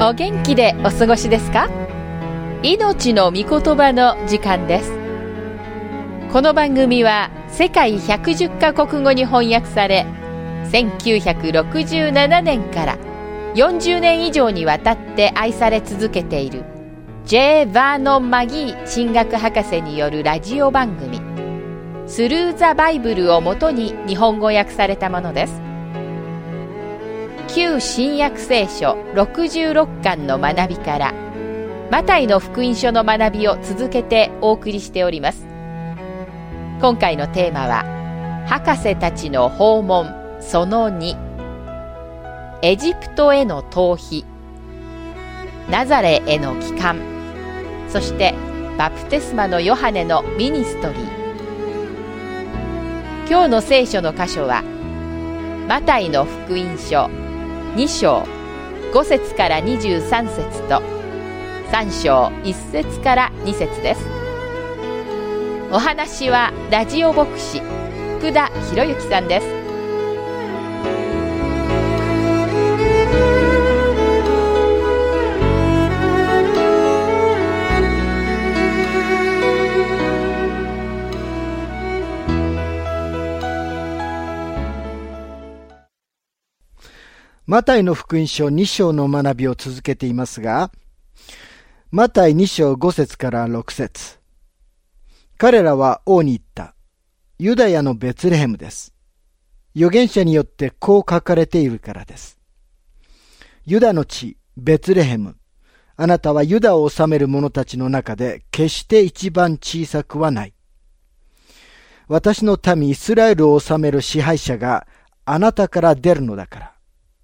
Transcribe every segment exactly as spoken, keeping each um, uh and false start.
お元気でお過ごしですか？命の御言葉の時間です。この番組は世界ひゃくじゅっカ国語に翻訳され、せんきゅうひゃくろくじゅうななねんからよんじゅうねん以上にわたって愛され続けている J. バーノン・マギー神学博士によるラジオ番組スルー・ザ・バイブルをもとに日本語訳されたものです。旧新約聖書ろくじゅうろっかんの学びからマタイの福音書の学びを続けてお送りしております。今回のテーマは博士たちの訪問そのに、エジプトへの逃避、ナザレへの帰還、そしてバプテスマのヨハネのミニストリー。今日の聖書の箇所はマタイの福音書に章ご節からにじゅうさん節とさん章いち節からに節です。お話はラジオ牧師福田博之さんです。 マタイの福音書に章の学びを続けていますが、マタイに章ご節からろく節。彼らは王に言った。ユダヤのベツレヘムです。預言者によってこう書かれているからです。ユダの地、ベツレヘム。あなたはユダを治める者たちの中で決して一番小さくはない。私の民イスラエルを治める支配者があなたから出るのだから。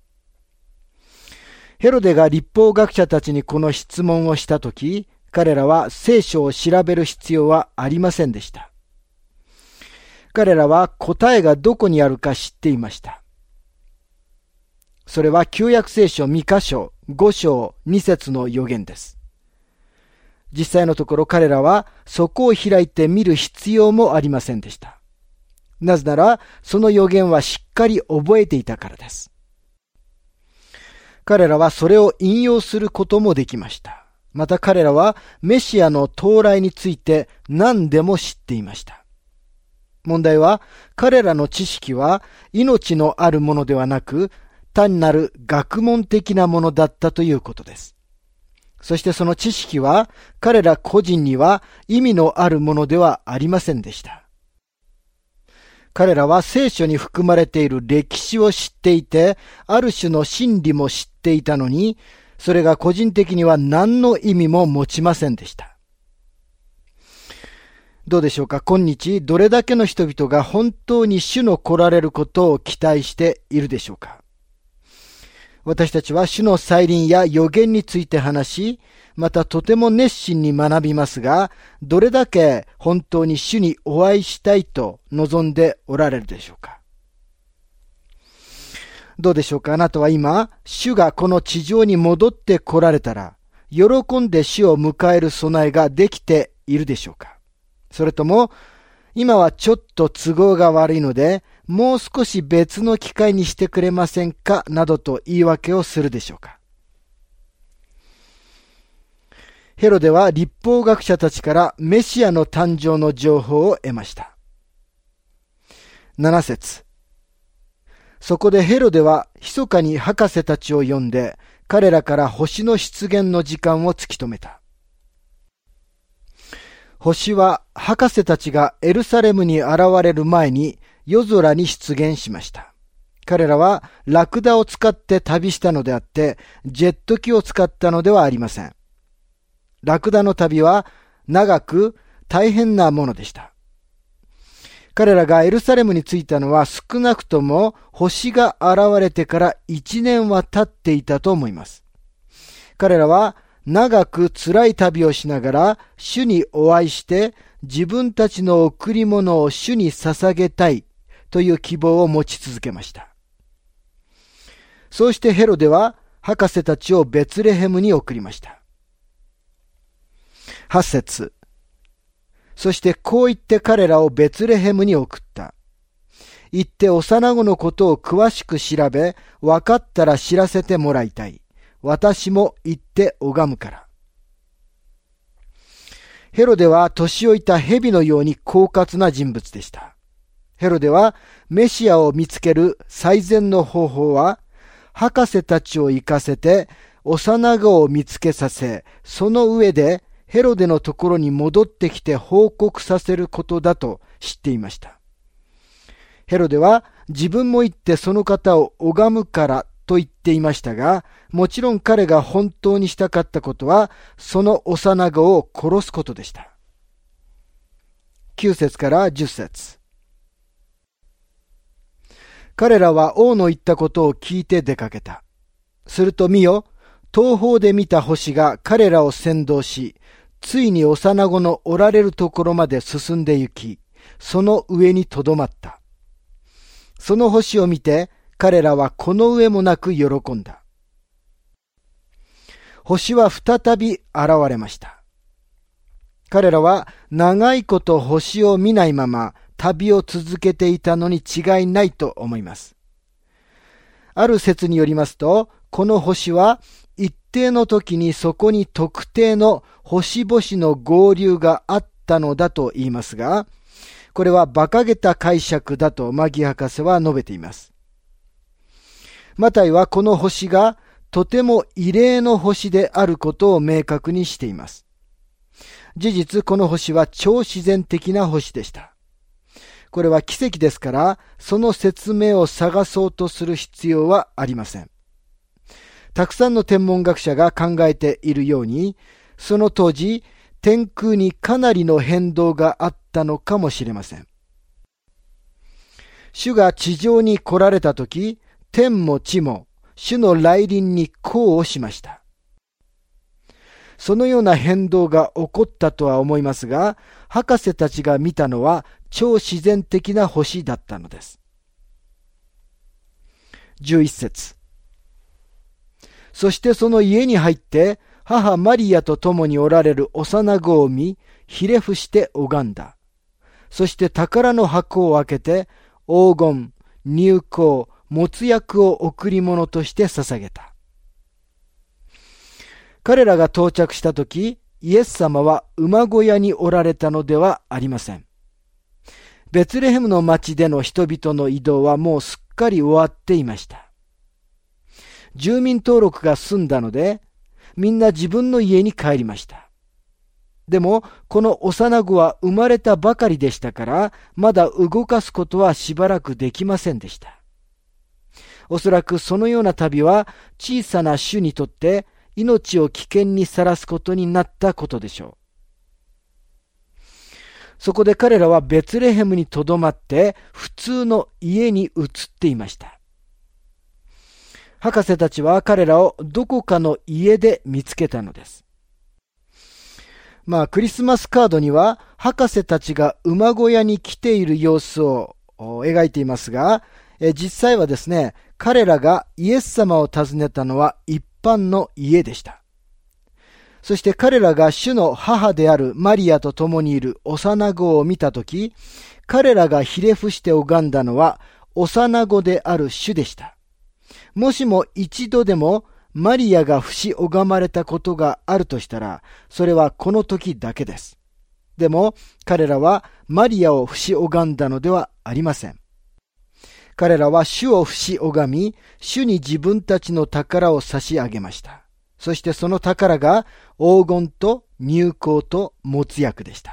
ヘロデが律法学者たちにこの質問をしたとき、彼らは聖書を調べる必要はありませんでした。彼らは答えがどこにあるか知っていました。それは旧約聖書ミカ書ご章に節の預言です。実際のところ彼らはそこを開いて見る必要もありませんでした。なぜならその預言はしっかり覚えていたからです。彼らはそれを引用することもできました。また彼らはメシアの到来について何でも知っていました。問題は彼らの知識は命のあるものではなく単なる学問的なものだったということです。そしてその知識は彼ら個人には意味のあるものではありませんでした。彼らは聖書に含まれている歴史を知っていて、ある種の真理も知っていたのに、それが個人的には何の意味も持ちませんでした。どうでしょうか？今日、どれだけの人々が本当に主の来られることを期待しているでしょうか？私たちは主の再臨や預言について話し、またとても熱心に学びますが、どれだけ本当に主にお会いしたいと望んでおられるでしょうか？どうでしょうか？あなたは今、主がこの地上に戻って来られたら、喜んで主を迎える備えができているでしょうか？それとも、今はちょっと都合が悪いので、もう少し別の機会にしてくれませんかなどと言い訳をするでしょうか？ヘロデは律法学者たちからメシアの誕生の情報を得ました。なな節。そこでヘロデは密かに博士たちを呼んで、彼らから星の出現の時間を突き止めた。星は博士たちがエルサレムに現れる前に夜空に出現しました。彼らはラクダを使って旅したのであって、ジェット機を使ったのではありません。ラクダの旅は長く大変なものでした。彼らがエルサレムに着いたのは少なくとも星が現れてから一年は経っていたと思います。彼らは長く辛い旅をしながら主にお会いして自分たちの贈り物を主に捧げたいという希望を持ち続けました。そうしてヘロデは博士たちをベツレヘムに送りました。はち節。そしてこう言って彼らをベツレヘムに送った。行って幼子のことを詳しく調べ、分かったら知らせてもらいたい。 私も行って拝むから。ヘロデは年老いた蛇のように狡猾な人物でした。ヘロデはメシアを見つける最善の方法は、博士たちを行かせて幼子を見つけさせ、その上でヘロデのところに戻ってきて報告させることだと知っていました。ヘロデは自分も行ってその方を拝むからと言っていましたが、もちろん彼が本当にしたかったことは、その幼子を殺すことでした。きゅう節からじゅっ節。彼らは王の言ったことを聞いて出かけた。すると見よ、東方で見た星が彼らを先導し、ついに幼子のおられるところまで進んで行き、その上にとどまった。その星を見て、彼らはこの上もなく喜んだ。星は再び現れました。彼らは長いこと星を見ないまま旅を続けていたのに違いないと思います。ある説によりますと、この星は一定の時にそこに特定の星々の合流があったのだと言いますが、これは馬鹿げた解釈だとマギ博士は述べています。マタイはこの星がとても異例の星であることを明確にしています。事実、この星は超自然的な星でした。これは奇跡ですから、その説明を探そうとする必要はありません。たくさんの天文学者が考えているように、その当時、天空にかなりの変動があったのかもしれません。主が地上に来られたとき、天も地も主の来臨に呼応しました。そのような変動が起こったとは思いますが、博士たちが見たのは超自然的な星だったのです。じゅういち節。そしてその家に入って、母マリアと共におられる幼子を見、ひれ伏して拝んだ。そして宝の箱を開けて、黄金、乳香、没薬を贈り物として捧げた。彼らが到着したとき、イエス様は馬小屋におられたのではありません。ベツレヘムの町での人々の移動はもうすっかり終わっていました。住民登録が済んだので、みんな自分の家に帰りました。でも、この幼子は生まれたばかりでしたから、まだ動かすことはしばらくできませんでした。おそらくそのような旅は小さな種にとって命を危険にさらすことになったことでしょう。そこで彼らはベツレヘムにとどまって普通の家に移っていました。博士たちは彼らをどこかの家で見つけたのです。まあクリスマスカードには博士たちが馬小屋に来ている様子を描いていますが、え実際はですね、彼らがイエス様を訪ねたのは一般の家でした。そして彼らが主の母であるマリアと共にいる幼子を見たとき、彼らがひれ伏して拝んだのは幼子である主でした。もしも一度でもマリアが伏し拝まれたことがあるとしたら、それはこの時だけです。でも彼らはマリアを伏し拝んだのではありません。彼らは主を伏し拝み、主に自分たちの宝を差し上げました。そしてその宝が黄金と乳香と没薬でした。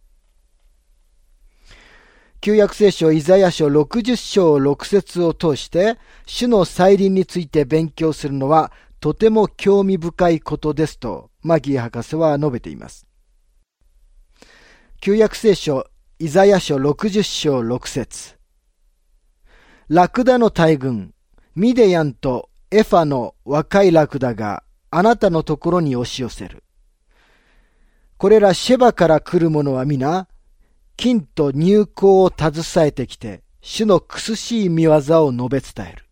旧約聖書イザヤ書ろくじゅっ章ろく節を通して、主の再臨について勉強するのはとても興味深いことですと、マギー博士は述べています。旧約聖書イザヤ書ろくじゅっ章ろく節。ラクダの大群、ミデヤンとエファの若いラクダがあなたのところに押し寄せる。これらシェバから来る者は皆、金と乳香を携えてきて、主の苦しい見業を述べ伝える。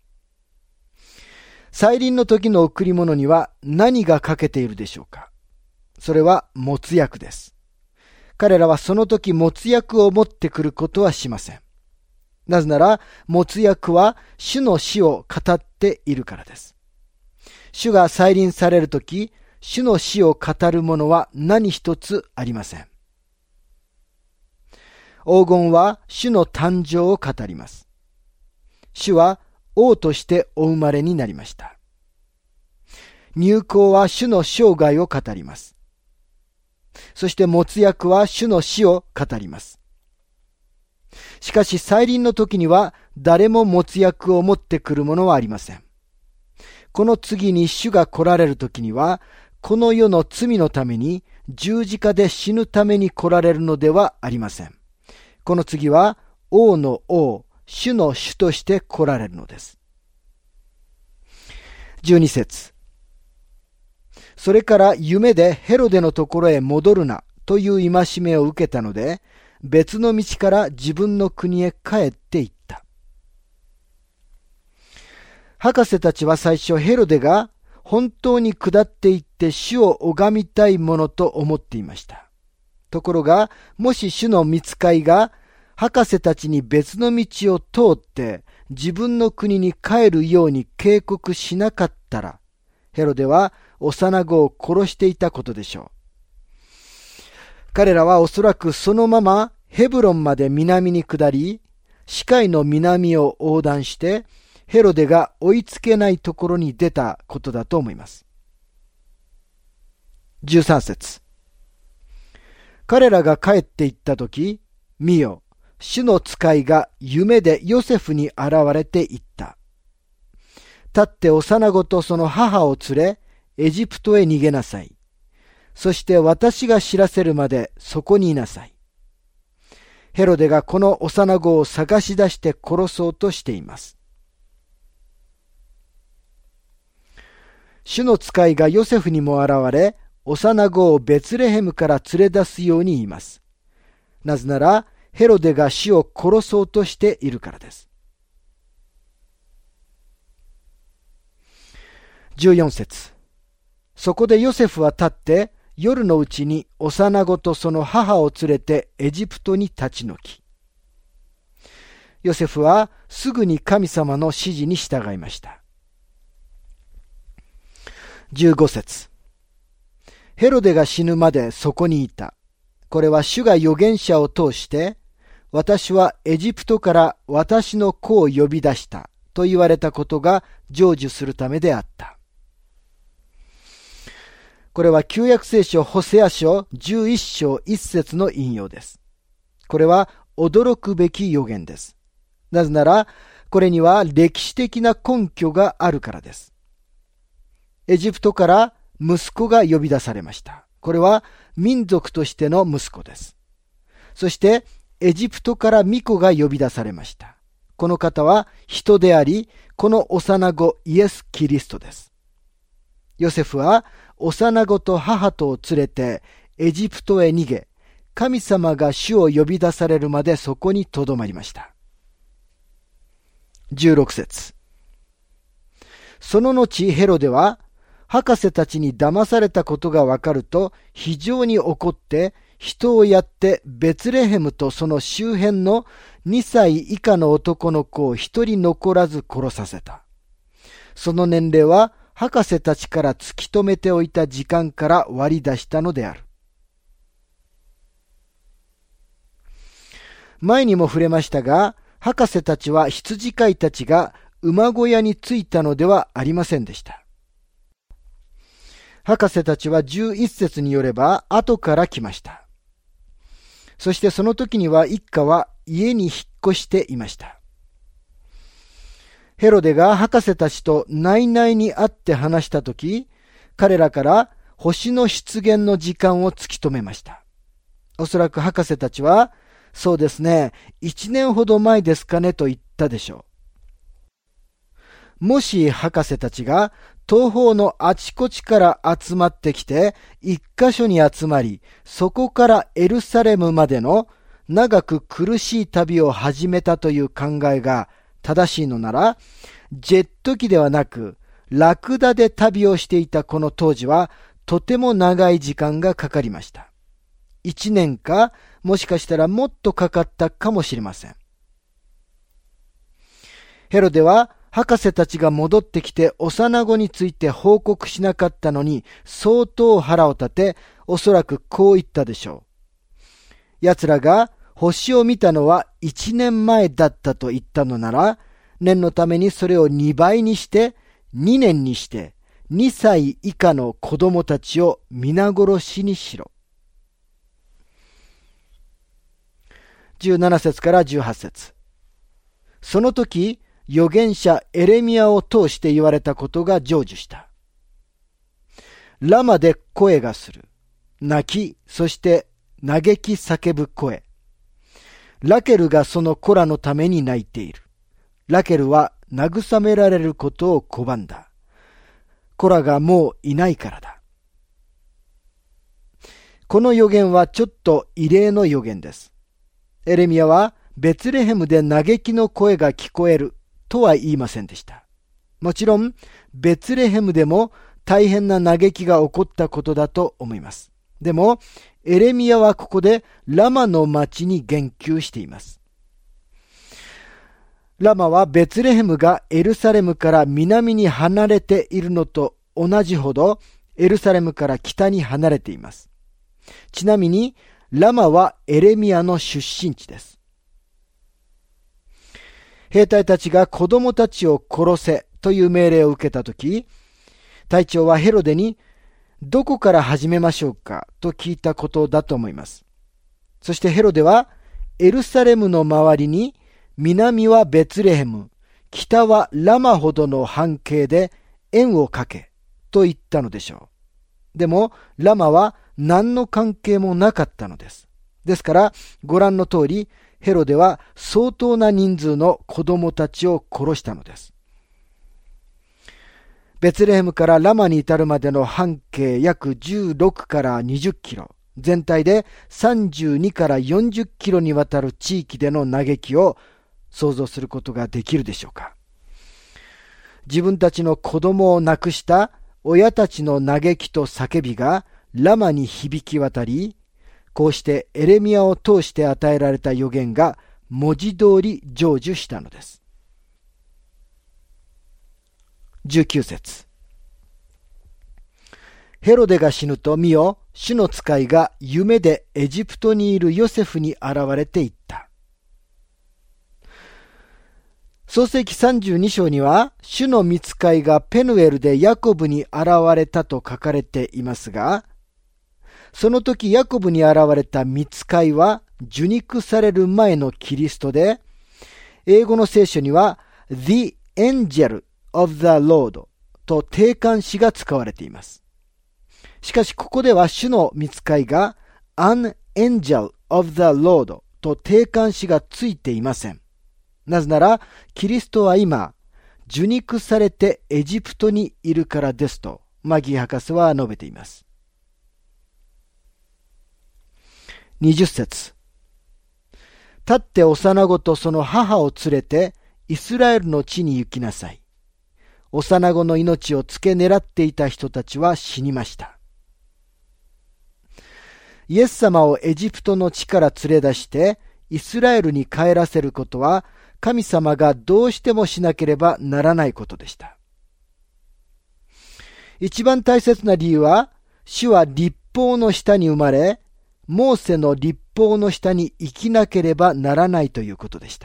再臨の時の贈り物には何がかけているでしょうか。それは没薬です。彼らはその時没薬を持ってくることはしません。なぜなら、没薬は主の死を語っているからです。 主が再臨されるとき、主の死を語るものは何一つありません。黄金は主の誕生を語ります。主は王としてお生まれになりました。乳香は主の生涯を語ります。そして没薬は主の死を語ります。しかし再臨の時には誰も没薬を持ってくるものはありません。この次に主が来られる時には、この世の罪のために十字架で死ぬために来られるのではありません。この次は王の王、主の主として来られるのです。じゅうに節。それから夢でヘロデのところへ戻るなという戒めを受けたので、別の道から自分の国へ帰って行った。博士たちは最初ヘロデが本当に下っていって主を拝みたいものと思っていました。ところが、もし主の御使いが博士たちに別の道を通って自分の国に帰るように警告しなかったら、ヘロデは幼子を殺していたことでしょう。彼らはおそらくそのままヘブロンまで南に下り、死海の南を横断して、ヘロデが追いつけないところに出たことだと思います。じゅうさん節。彼らが帰って行ったとき、見よ、主の使いが夢でヨセフに現れて言った。立って幼子とその母を連れ、エジプトへ逃げなさい。そして私が知らせるまでそこにいなさい。ヘロデがこの幼子を探し出して殺そうとしています。主の使いがヨセフにも現れ、幼子をベツレヘムから連れ出すように言います。なぜなら、ヘロデが主を殺そうとしているからです。じゅうよん節。そこでヨセフは立って、夜のうちに幼子とその母を連れてエジプトに立ち退き。ヨセフはすぐに神様の指示に従いました。じゅうご節。ヘロデが死ぬまでそこにいた。これは主が預言者を通して、私はエジプトから私の子を呼び出したと言われたことが成就するためであった。これは旧約聖書ホセア書じゅういっ章いち節の引用です。これは驚くべき預言です。なぜなら、これには歴史的な根拠があるからです。エジプトから息子が呼び出されました。これは民族としての息子です。そしてエジプトから御子が呼び出されました。この方は人であり、この幼子イエス・キリストです。ヨセフは幼子と母とを連れてエジプトへ逃げ、神様が主を呼び出されるまでそこにとどまりました。じゅうろく節。その後ヘロデは博士たちに騙されたことがわかると非常に怒って人をやってベツレヘムとその周辺のにさい以下の男の子を一人残らず殺させた。その年齢は博士たちから突き止めておいた時間から割り出したのである。前にも触れましたが、博士たちは羊飼いたちが馬小屋に着いたのではありませんでした。博士たちはじゅういち節によれば後から来ました。そしてその時には一家は家に引っ越していました。ヘロデが博士たちと内々に会って話した時、彼らから星の出現の時間を突き止めました。おそらく博士たちは、そうですね、一年ほど前ですかねと言ったでしょう。もし博士たちが東方のあちこちから集まってきて一箇所に集まり、そこからエルサレムまでの長く苦しい旅を始めたという考えが正しいのなら、ジェット機ではなくラクダで旅をしていたこの当時はとても長い時間がかかりました。一年かもしかしたらもっとかかったかもしれません。ヘロデは博士たちが戻ってきて幼子について報告しなかったのに相当腹を立て、おそらくこう言ったでしょう。奴らが星を見たのは一年前だったと言ったのなら、念のためにそれを二倍にして二年にして二歳以下の子供たちを皆殺しにしろ。じゅうなな節からじゅうはち節。その時、預言者エレミヤを通して言われたことが成就した。ラマで声がする。泣き、そして嘆き叫ぶ声。ラケルがその子らのために泣いている。ラケルは慰められることを拒んだ。子らがもういないからだ。この預言はちょっと異例の預言です。エレミヤはベツレヘムで嘆きの声が聞こえるとは言いませんでした。もちろん、ベツレヘムでも大変な嘆きが起こったことだと思います。でも、エレミヤはここでラマの町に言及しています。ラマはベツレヘムがエルサレムから南に離れているのと同じほどエルサレムから北に離れています。ちなみに、ラマはエレミヤの出身地です。兵隊たちが子供たちを殺せという命令を受けたとき、隊長はヘロデにどこから始めましょうかと聞いたことだと思います。そしてヘロデはエルサレムの周りに南はベツレヘム、北はラマほどの半径で円をかけと言ったのでしょう。でもラマは何の関係もなかったのです。ですからご覧の通りヘロデは相当な人数の子供たちを殺したのです。ベツレヘムからラマに至るまでの半径約じゅうろくからにじゅっキロ、全体でさんじゅうにからよんじゅっキロにわたる地域での嘆きを想像することができるでしょうか。自分たちの子供を亡くした親たちの嘆きと叫びがラマに響き渡り、こうしてエレミヤを通して与えられた預言が文字通り成就したのです。じゅうきゅう節。ヘロデが死ぬと見よ、主の使いが夢でエジプトにいるヨセフに現れていった。創世記さんじゅうに章には、主の御使いがペヌエルでヤコブに現れたと書かれていますが、その時ヤコブに現れた御使いは受肉される前のキリストで、英語の聖書には The Angel of the Lord と定冠詞が使われています。しかしここでは主の御使いが An Angel of the Lord と定冠詞がついていません。なぜならキリストは今受肉されてエジプトにいるからですとマギー博士は述べています。にじゅっ節。立って幼子とその母を連れてイスラエルの地に行きなさい。幼子の命を付け狙っていた人たちは死にました。イエス様をエジプトの地から連れ出してイスラエルに帰らせることは神様がどうしてもしなければならないことでした。一番大切な理由は、主は律法の下に生まれ、モーセの律法の下に生きなければならないということでした。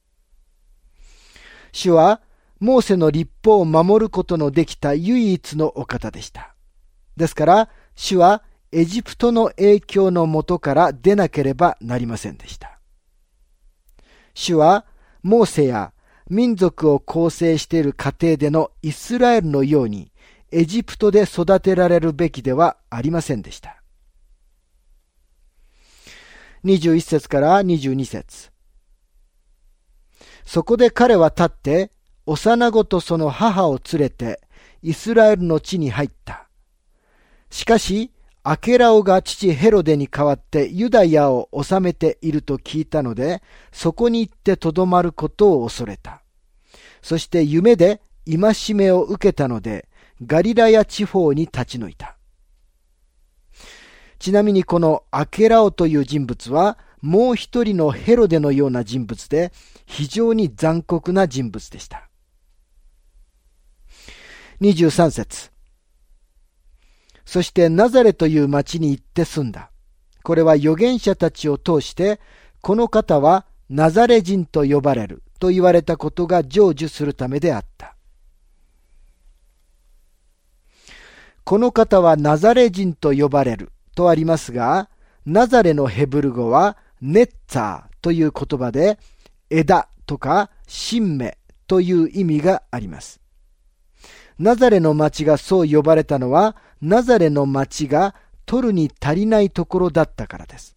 主はモーセの律法を守ることのできた唯一のお方でした。ですから、主はエジプトの影響の下から出なければなりませんでした。主はモーセや民族を構成している家庭でのイスラエルのようにエジプトで育てられるべきではありませんでした。にじゅういち節からにじゅうに節。そこで彼は立って幼子とその母を連れてイスラエルの地に入った。しかしアケラオが父ヘロデに代わってユダヤを治めていると聞いたので、そこに行ってとどまることを恐れた。そして夢で戒めを受けたので、ガリラヤ地方に立ち退いた。ちなみにこのアケラオという人物は、もう一人のヘロデのような人物で、非常に残酷な人物でした。 にじゅうさん節。そしてナザレという町に行って住んだ。これは預言者たちを通して、この方はナザレ人と呼ばれると言われたことが成就するためであった。この方はナザレ人と呼ばれるとありますが、ナザレのヘブル語はネッツァーという言葉で、枝とか新芽という意味があります。ナザレの町がそう呼ばれたのは、ナザレの町が取るに足りないところだったからです。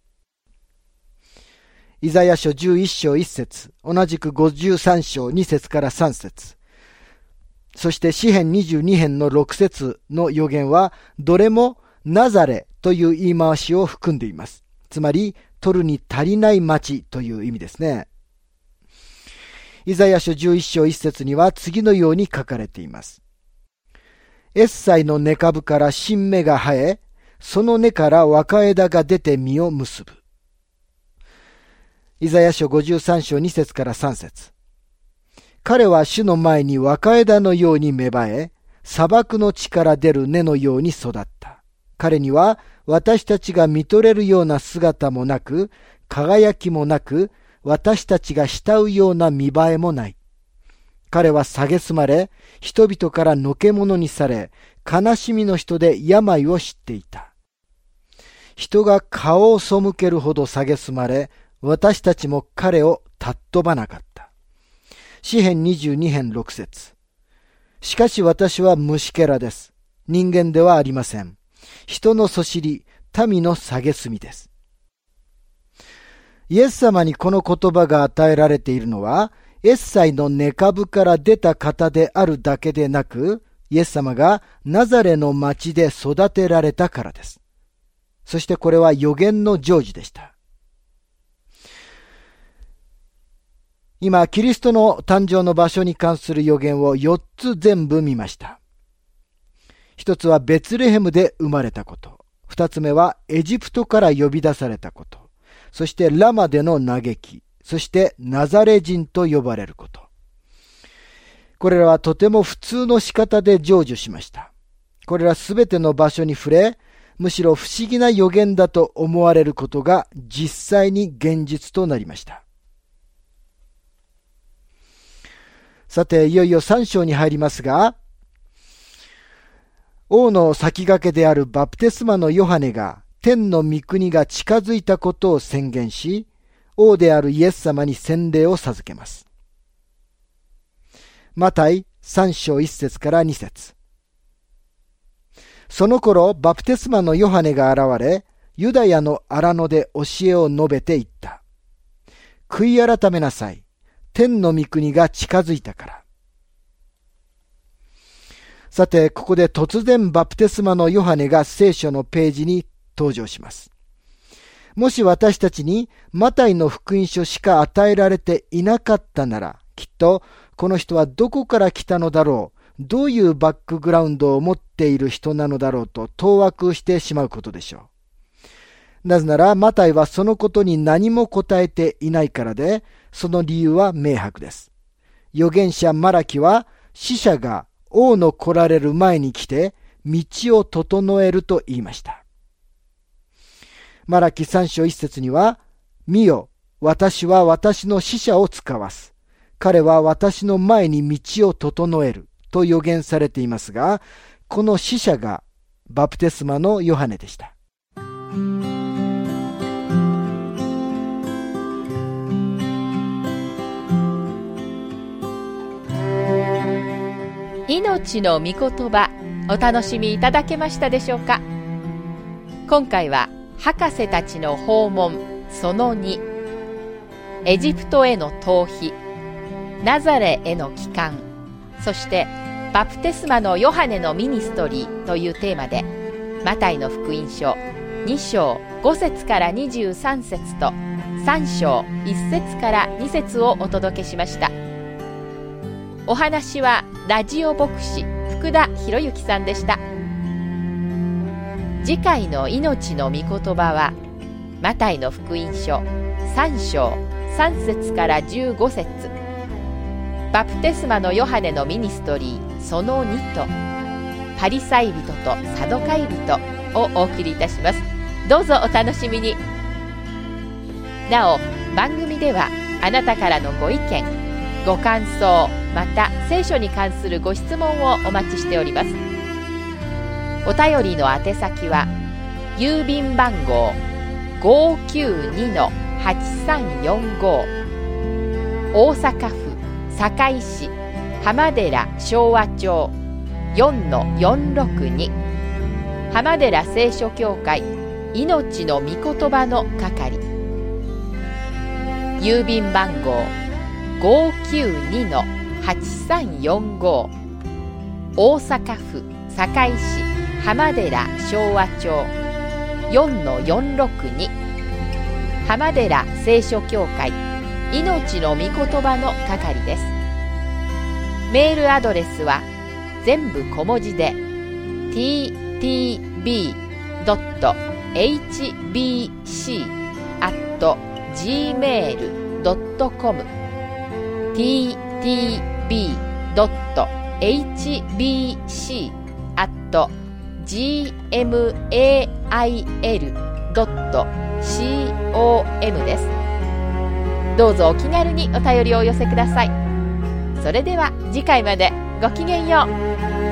イザヤ書じゅういっ章いち節、同じくごじゅうさん章に節からさん節、そして詩編にじゅうに編のろく節の予言は、どれもナザレという言い回しを含んでいます。つまり、取るに足りない町という意味ですね。イザヤ書じゅういっ章いち節には次のように書かれています。エッサイの根株から新芽が生え、その根から若枝が出て実を結ぶ。イザヤ書ごじゅうさん章に節からさん節。彼は主の前に若枝のように芽生え、砂漠の地から出る根のように育った。彼には私たちが見とれるような姿もなく、輝きもなく、私たちが慕うような見栄えもない。彼は蔑まれ、人々からのけ者にされ、悲しみの人で病を知っていた。人が顔を背けるほど蔑まれ、私たちも彼を尊ばなかった。詩編にじゅうに編ろく節。しかし私は虫けらです。人間ではありません。人のそしり、民の蔑みです。イエス様にこの言葉が与えられているのは、エッサイの根株から出た方であるだけでなく、イエス様がナザレの町で育てられたからです。そしてこれは預言の成就でした。今、キリストの誕生の場所に関する預言をよっつ全部見ました。一つはベツレヘムで生まれたこと。二つ目はエジプトから呼び出されたこと。そしてラマでの嘆き。そしてナザレ人と呼ばれること。これらはとても普通の仕方で成就しました。これらすべての場所に触れ、むしろ不思議な預言だと思われることが実際に現実となりました。さて、いよいよさん章に入りますが、王の先駆けであるバプテスマのヨハネが天の御国が近づいたことを宣言し、王であるイエス様に洗礼を授けます。マタイさん章いち節からに節。その頃、バプテスマのヨハネが現れ、ユダヤの荒野で教えを述べていった。悔い改めなさい。天の御国が近づいたから。さて、ここで突然バプテスマのヨハネが聖書のページに登場します。もし私たちにマタイの福音書しか与えられていなかったなら、きっとこの人はどこから来たのだろう、どういうバックグラウンドを持っている人なのだろうと当惑してしまうことでしょう。なぜならマタイはそのことに何も答えていないからで、その理由は明白です。預言者マラキは死者が王の来られる前に来て道を整えると言いました。マラキさん章いち節には、見よ、私は私の使者を使わす。彼は私の前に道を整えると予言されていますが、この使者がバプテスマのヨハネでした。 命の御言葉、お楽しみいただけましたでしょうか。今回は博士たちの訪問そのに、エジプトへの逃避、ナザレへの帰還、そしてバプテスマのヨハネのミニストリーというテーマで、マタイの福音書に章ご節からにじゅうさん節とさん章いち節からに節をお届けしました。お話はラジオ牧師福田博之さんでした。次回の命の御言葉はマタイの福音書さん章さん節からじゅうご節、バプテスマのヨハネのミニストリーそのにとパリサイ人とサドカイ人をお送りいたします。どうぞお楽しみに。なお、番組ではあなたからのご意見、ご感想、また聖書に関するご質問をお待ちしております。お便りの宛先は郵便番号 ごーきゅうにのはちさんよんご 大阪府堺市浜寺昭和町 よんのよんろくに 浜寺聖書協会命の御言葉の係。郵便番号 ごーきゅうにのはちさんよんご 大阪府堺市浜寺昭和町 よんのよんろくに 浜寺聖書協会命の御言葉の係です。メールアドレスは全部小文字で ティーティービードットエイチビーシーアットジーメールドットコム ティーティービードットエイチビーシーアットジーメールドットコム です。どうぞお気軽にお便りをお寄せください。それでは次回までごきげんよう。